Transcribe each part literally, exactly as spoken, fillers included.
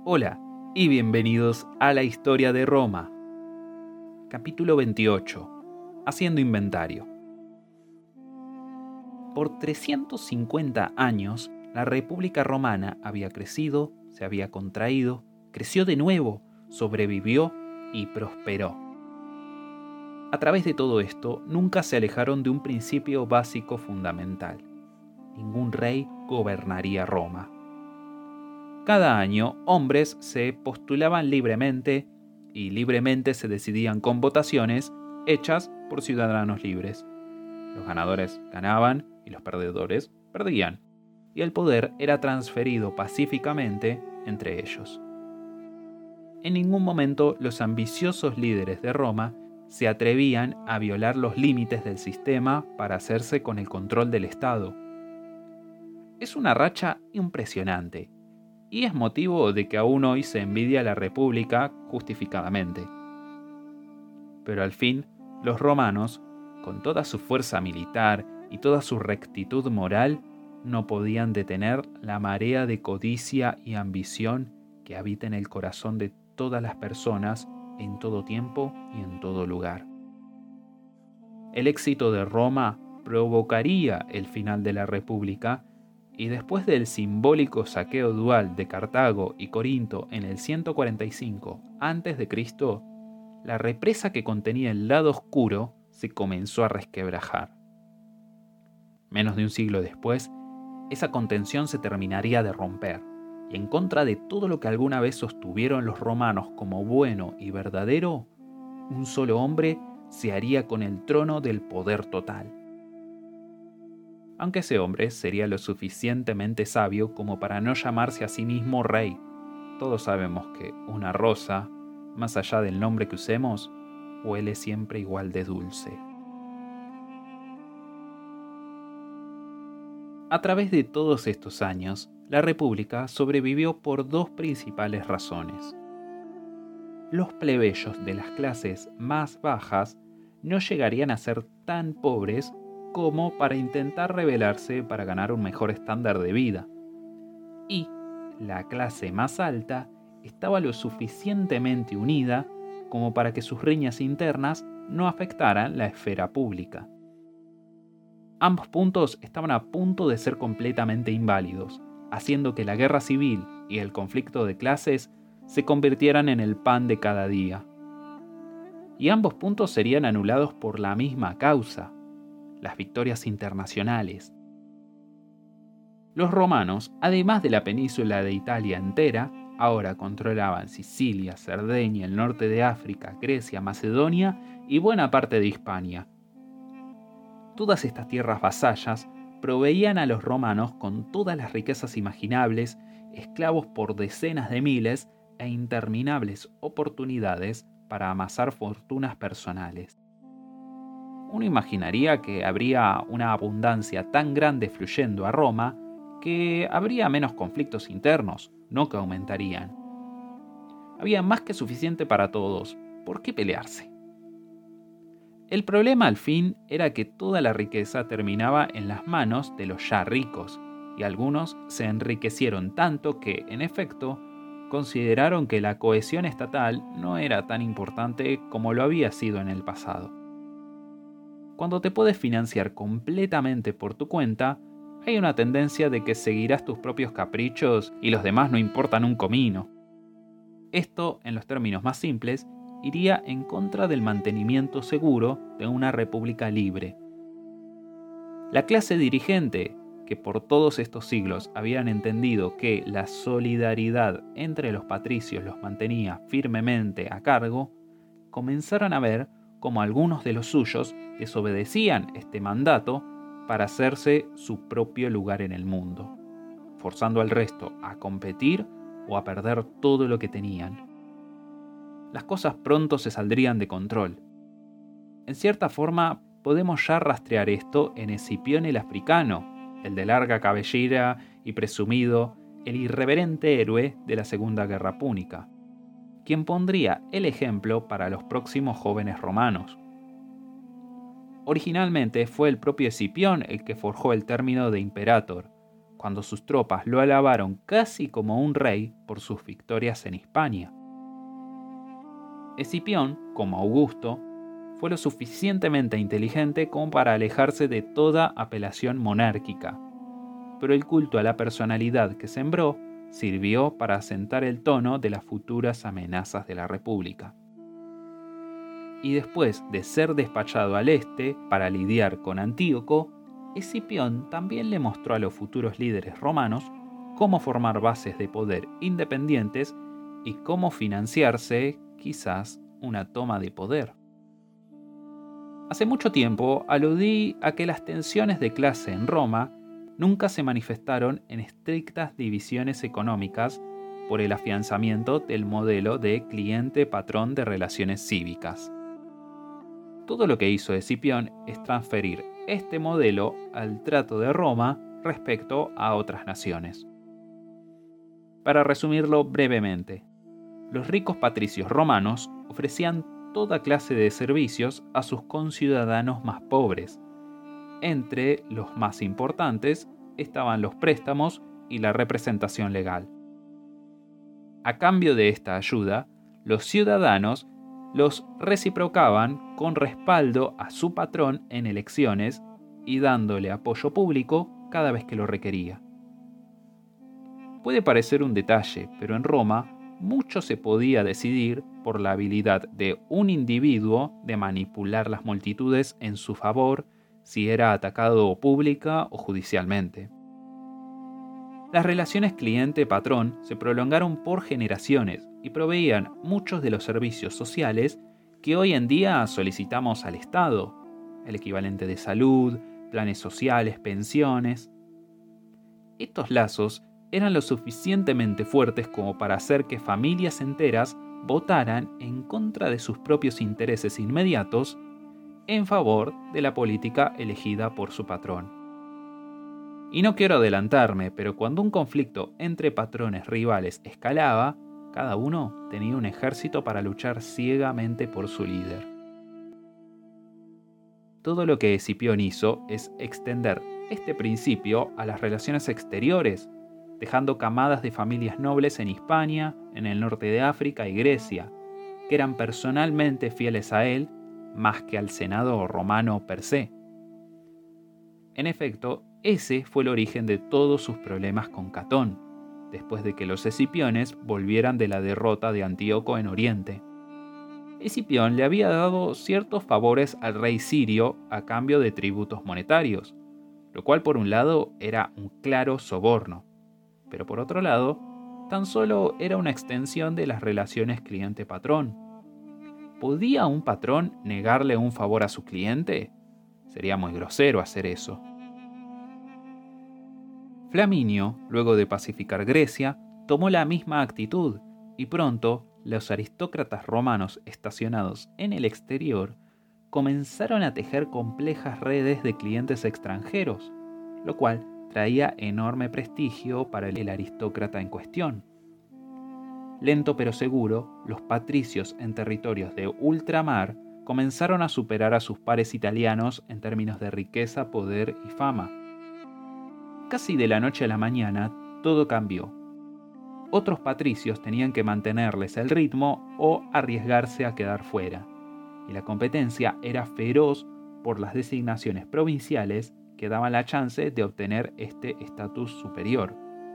Hola y bienvenidos a la historia de Roma. Capítulo veintiocho. Haciendo inventario. Por trescientos cincuenta años, la República Romana había crecido, se había contraído, creció de nuevo, sobrevivió y prosperó. A través de todo esto, nunca se alejaron de un principio básico fundamental. Ningún rey gobernaría Roma. Cada año, hombres se postulaban libremente y libremente se decidían con votaciones hechas por ciudadanos libres. Los ganadores ganaban y los perdedores perdían, y el poder era transferido pacíficamente entre ellos. En ningún momento los ambiciosos líderes de Roma se atrevían a violar los límites del sistema para hacerse con el control del Estado. Es una racha impresionante, y es motivo de que aún hoy se envidia a la República justificadamente. Pero al fin, los romanos, con toda su fuerza militar y toda su rectitud moral, no podían detener la marea de codicia y ambición que habita en el corazón de todas las personas en todo tiempo y en todo lugar. El éxito de Roma provocaría el final de la República, y después del simbólico saqueo dual de Cartago y Corinto en el ciento cuarenta y cinco antes de Cristo, la represa que contenía el lado oscuro se comenzó a resquebrajar. Menos de un siglo después, esa contención se terminaría de romper, y en contra de todo lo que alguna vez sostuvieron los romanos como bueno y verdadero, un solo hombre se haría con el trono del poder total. Aunque ese hombre sería lo suficientemente sabio como para no llamarse a sí mismo rey. Todos sabemos que una rosa, más allá del nombre que usemos, huele siempre igual de dulce. A través de todos estos años, la República sobrevivió por dos principales razones. Los plebeyos de las clases más bajas no llegarían a ser tan pobres como para intentar rebelarse para ganar un mejor estándar de vida. Y la clase más alta estaba lo suficientemente unida como para que sus riñas internas no afectaran la esfera pública. Ambos puntos estaban a punto de ser completamente inválidos, haciendo que la guerra civil y el conflicto de clases se convirtieran en el pan de cada día. Y ambos puntos serían anulados por la misma causa: las victorias internacionales. Los romanos, además de la península de Italia entera, ahora controlaban Sicilia, Cerdeña, el norte de África, Grecia, Macedonia y buena parte de Hispania. Todas estas tierras vasallas proveían a los romanos con todas las riquezas imaginables, esclavos por decenas de miles e interminables oportunidades para amasar fortunas personales. Uno imaginaría que habría una abundancia tan grande fluyendo a Roma que habría menos conflictos internos, no que aumentarían. Había más que suficiente para todos. ¿Por qué pelearse? El problema al fin era que toda la riqueza terminaba en las manos de los ya ricos, y algunos se enriquecieron tanto que, en efecto, consideraron que la cohesión estatal no era tan importante como lo había sido en el pasado. Cuando te puedes financiar completamente por tu cuenta, hay una tendencia de que seguirás tus propios caprichos y los demás no importan un comino. Esto, en los términos más simples, iría en contra del mantenimiento seguro de una república libre. La clase dirigente, que por todos estos siglos habían entendido que la solidaridad entre los patricios los mantenía firmemente a cargo, comenzaron a ver como algunos de los suyos desobedecían este mandato para hacerse su propio lugar en el mundo, forzando al resto a competir o a perder todo lo que tenían. Las cosas pronto se saldrían de control. En cierta forma, podemos ya rastrear esto en Escipión el africano, el de larga cabellera y presumido, el irreverente héroe de la Segunda Guerra Púnica, quien pondría el ejemplo para los próximos jóvenes romanos. Originalmente fue el propio Escipión el que forjó el término de imperator, cuando sus tropas lo alabaron casi como un rey por sus victorias en Hispania. Escipión, como Augusto, fue lo suficientemente inteligente como para alejarse de toda apelación monárquica, pero el culto a la personalidad que sembró sirvió para asentar el tono de las futuras amenazas de la República. Y después de ser despachado al este para lidiar con Antíoco, Escipión también le mostró a los futuros líderes romanos cómo formar bases de poder independientes y cómo financiarse, quizás, una toma de poder. Hace mucho tiempo aludí a que las tensiones de clase en Roma nunca se manifestaron en estrictas divisiones económicas por el afianzamiento del modelo de cliente-patrón de relaciones cívicas. Todo lo que hizo Escipión es transferir este modelo al trato de Roma respecto a otras naciones. Para resumirlo brevemente, los ricos patricios romanos ofrecían toda clase de servicios a sus conciudadanos más pobres. Entre los más importantes estaban los préstamos y la representación legal. A cambio de esta ayuda, los ciudadanos los reciprocaban con respaldo a su patrón en elecciones y dándole apoyo público cada vez que lo requería. Puede parecer un detalle, pero en Roma mucho se podía decidir por la habilidad de un individuo de manipular las multitudes en su favor si era atacado pública o judicialmente. Las relaciones cliente-patrón se prolongaron por generaciones y proveían muchos de los servicios sociales que hoy en día solicitamos al Estado, el equivalente de salud, planes sociales, pensiones. Estos lazos eran lo suficientemente fuertes como para hacer que familias enteras votaran en contra de sus propios intereses inmediatos en favor de la política elegida por su patrón. Y no quiero adelantarme, pero cuando un conflicto entre patrones rivales escalaba, cada uno tenía un ejército para luchar ciegamente por su líder. Todo lo que Escipión hizo es extender este principio a las relaciones exteriores, dejando camadas de familias nobles en Hispania, en el norte de África y Grecia, que eran personalmente fieles a él más que al Senado romano per se. En efecto, ese fue el origen de todos sus problemas con Catón, después de que los escipiones volvieran de la derrota de Antíoco en Oriente. Escipión le había dado ciertos favores al rey sirio a cambio de tributos monetarios, lo cual por un lado era un claro soborno, pero por otro lado, tan solo era una extensión de las relaciones cliente-patrón. ¿Podía un patrón negarle un favor a su cliente? Sería muy grosero hacer eso. Flaminio, luego de pacificar Grecia, tomó la misma actitud y pronto los aristócratas romanos estacionados en el exterior comenzaron a tejer complejas redes de clientes extranjeros, lo cual traía enorme prestigio para el aristócrata en cuestión. Lento pero seguro, los patricios en territorios de ultramar comenzaron a superar a sus pares italianos en términos de riqueza, poder y fama. Casi de la noche a la mañana, todo cambió. Otros patricios tenían que mantenerles el ritmo o arriesgarse a quedar fuera, y la competencia era feroz por las designaciones provinciales que daban la chance de obtener este estatus superior.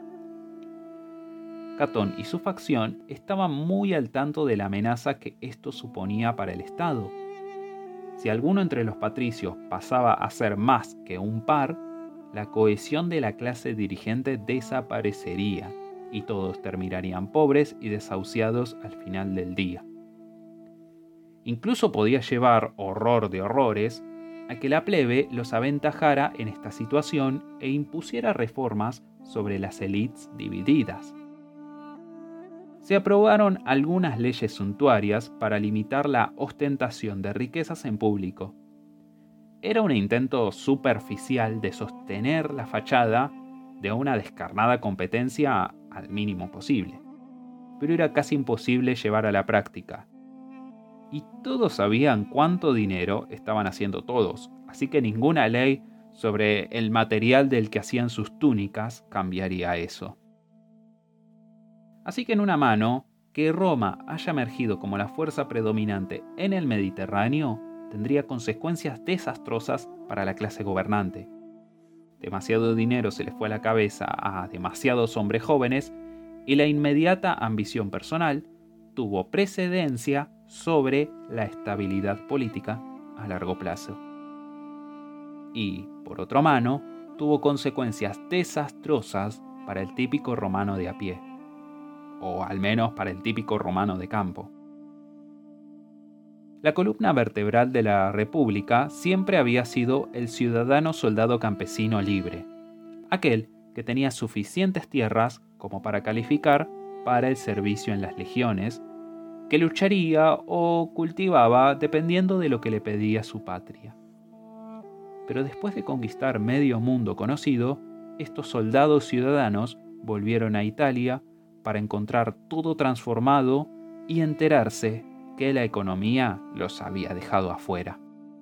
Catón y su facción estaban muy al tanto de la amenaza que esto suponía para el Estado. Si alguno entre los patricios pasaba a ser más que un par, la cohesión de la clase dirigente desaparecería y todos terminarían pobres y desahuciados al final del día. Incluso podía llevar, horror de horrores, a que la plebe los aventajara en esta situación e impusiera reformas sobre las élites divididas. Se aprobaron algunas leyes suntuarias para limitar la ostentación de riquezas en público. Era un intento superficial de sostener la fachada de una descarnada competencia al mínimo posible, pero era casi imposible llevar a la práctica. Y todos sabían cuánto dinero estaban haciendo todos, así que ninguna ley sobre el material del que hacían sus túnicas cambiaría eso. Así que en una mano, que Roma haya emergido como la fuerza predominante en el Mediterráneo tendría consecuencias desastrosas para la clase gobernante. Demasiado dinero se le fue a la cabeza a demasiados hombres jóvenes y la inmediata ambición personal tuvo precedencia sobre la estabilidad política a largo plazo. Y, por otra mano, tuvo consecuencias desastrosas para el típico romano de a pie, o al menos para el típico romano de campo. La columna vertebral de la República siempre había sido el ciudadano soldado campesino libre, aquel que tenía suficientes tierras como para calificar para el servicio en las legiones, que lucharía o cultivaba dependiendo de lo que le pedía su patria. Pero después de conquistar medio mundo conocido, estos soldados ciudadanos volvieron a Italia para encontrar todo transformado y enterarse que la economía los había dejado afuera.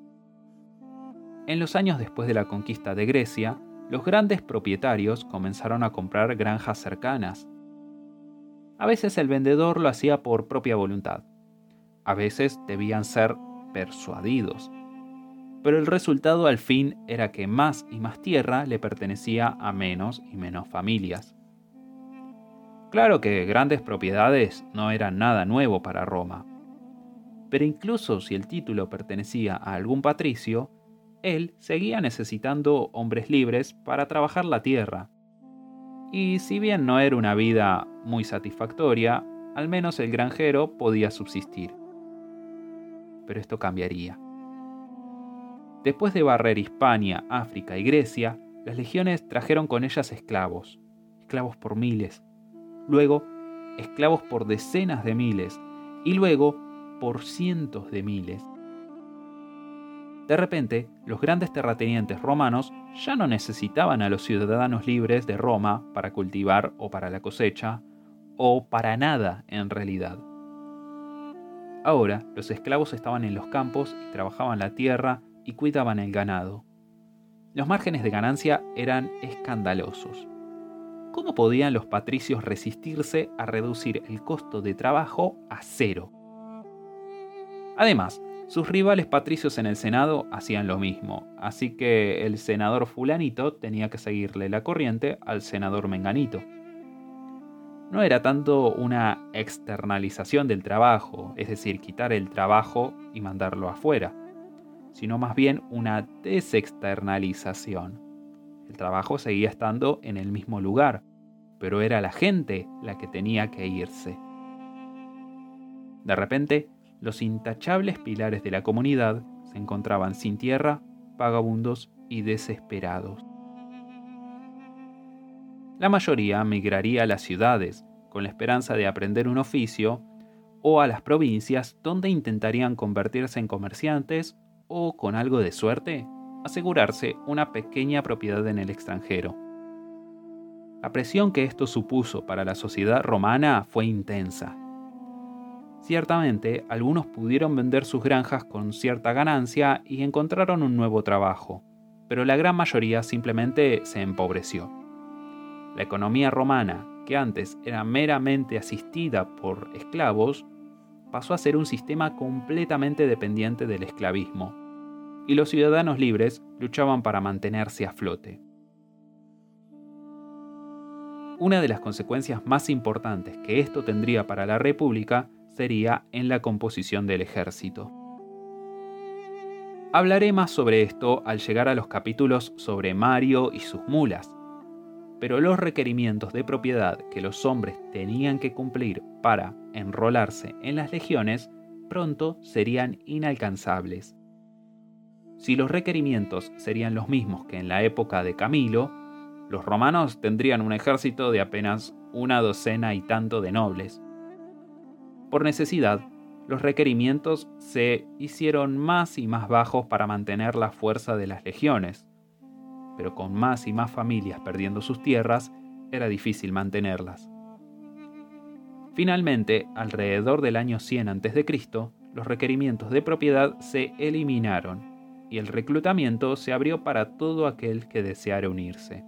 En los años después de la conquista de Grecia, los grandes propietarios comenzaron a comprar granjas cercanas. A veces el vendedor lo hacía por propia voluntad. A veces debían ser persuadidos. Pero el resultado al fin era que más y más tierra le pertenecía a menos y menos familias. Claro que grandes propiedades no eran nada nuevo para Roma. Pero incluso si el título pertenecía a algún patricio, él seguía necesitando hombres libres para trabajar la tierra. Y si bien no era una vida muy satisfactoria, al menos el granjero podía subsistir. Pero esto cambiaría. Después de barrer Hispania, África y Grecia, las legiones trajeron con ellas esclavos, esclavos por miles, luego esclavos por decenas de miles y luego por cientos de miles. De repente, los grandes terratenientes romanos ya no necesitaban a los ciudadanos libres de Roma para cultivar o para la cosecha, o para nada en realidad. Ahora, los esclavos estaban en los campos y trabajaban la tierra y cuidaban el ganado. Los márgenes de ganancia eran escandalosos. ¿Cómo podían los patricios resistirse a reducir el costo de trabajo a cero? Además, sus rivales patricios en el Senado hacían lo mismo, así que el senador fulanito tenía que seguirle la corriente al senador menganito. No era tanto una externalización del trabajo, es decir, quitar el trabajo y mandarlo afuera, sino más bien una desexternalización. El trabajo seguía estando en el mismo lugar, pero era la gente la que tenía que irse. De repente, los intachables pilares de la comunidad se encontraban sin tierra, vagabundos y desesperados. La mayoría migraría a las ciudades, con la esperanza de aprender un oficio, o a las provincias, donde intentarían convertirse en comerciantes o, con algo de suerte, asegurarse una pequeña propiedad en el extranjero. La presión que esto supuso para la sociedad romana fue intensa. Ciertamente, algunos pudieron vender sus granjas con cierta ganancia y encontraron un nuevo trabajo, pero la gran mayoría simplemente se empobreció. La economía romana, que antes era meramente asistida por esclavos, pasó a ser un sistema completamente dependiente del esclavismo, y los ciudadanos libres luchaban para mantenerse a flote. Una de las consecuencias más importantes que esto tendría para la República sería en la composición del ejército. Hablaré más sobre esto al llegar a los capítulos sobre Mario y sus mulas, pero los requerimientos de propiedad que los hombres tenían que cumplir para enrolarse en las legiones pronto serían inalcanzables. Si los requerimientos serían los mismos que en la época de Camilo, los romanos tendrían un ejército de apenas una docena y tanto de nobles. Por necesidad, los requerimientos se hicieron más y más bajos para mantener la fuerza de las legiones, pero con más y más familias perdiendo sus tierras, era difícil mantenerlas. Finalmente, alrededor del año cien antes de Cristo, los requerimientos de propiedad se eliminaron, y el reclutamiento se abrió para todo aquel que deseara unirse.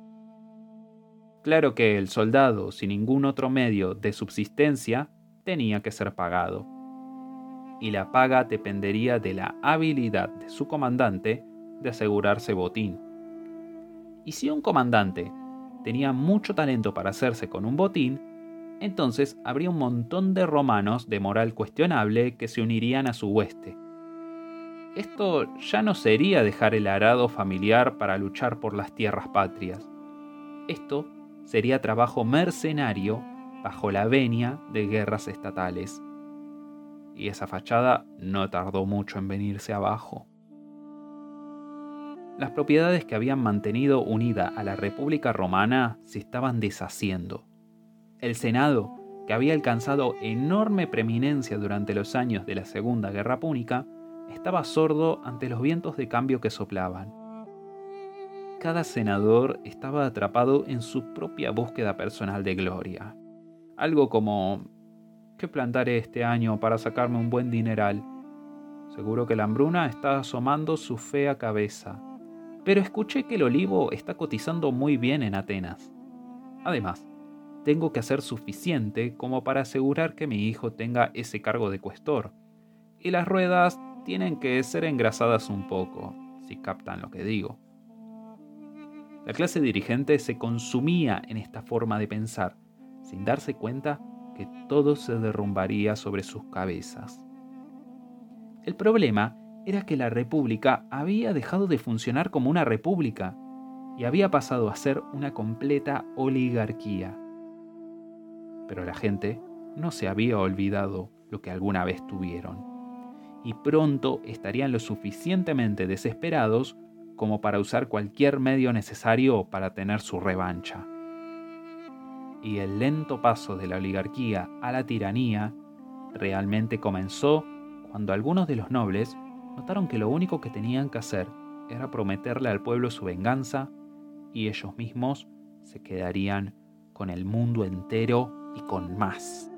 Claro que el soldado, sin ningún otro medio de subsistencia, tenía que ser pagado. Y la paga dependería de la habilidad de su comandante de asegurarse botín. Y si un comandante tenía mucho talento para hacerse con un botín, entonces habría un montón de romanos de moral cuestionable que se unirían a su hueste. Esto ya no sería dejar el arado familiar para luchar por las tierras patrias. Esto sería trabajo mercenario bajo la venia de guerras estatales. Y esa fachada no tardó mucho en venirse abajo. Las propiedades que habían mantenido unida a la República Romana se estaban deshaciendo. El Senado, que había alcanzado enorme preeminencia durante los años de la Segunda Guerra Púnica, estaba sordo ante los vientos de cambio que soplaban. Cada senador estaba atrapado en su propia búsqueda personal de gloria. Algo como: ¿qué plantaré este año para sacarme un buen dineral? Seguro que la hambruna está asomando su fea cabeza. Pero escuché que el olivo está cotizando muy bien en Atenas. Además, tengo que hacer suficiente como para asegurar que mi hijo tenga ese cargo de cuestor. Y las ruedas tienen que ser engrasadas un poco, si captan lo que digo. La clase dirigente se consumía en esta forma de pensar, sin darse cuenta que todo se derrumbaría sobre sus cabezas. El problema era que la república había dejado de funcionar como una república y había pasado a ser una completa oligarquía. Pero la gente no se había olvidado lo que alguna vez tuvieron, y pronto estarían lo suficientemente desesperados como para usar cualquier medio necesario para tener su revancha. Y el lento paso de la oligarquía a la tiranía realmente comenzó cuando algunos de los nobles notaron que lo único que tenían que hacer era prometerle al pueblo su venganza y ellos mismos se quedarían con el mundo entero y con más.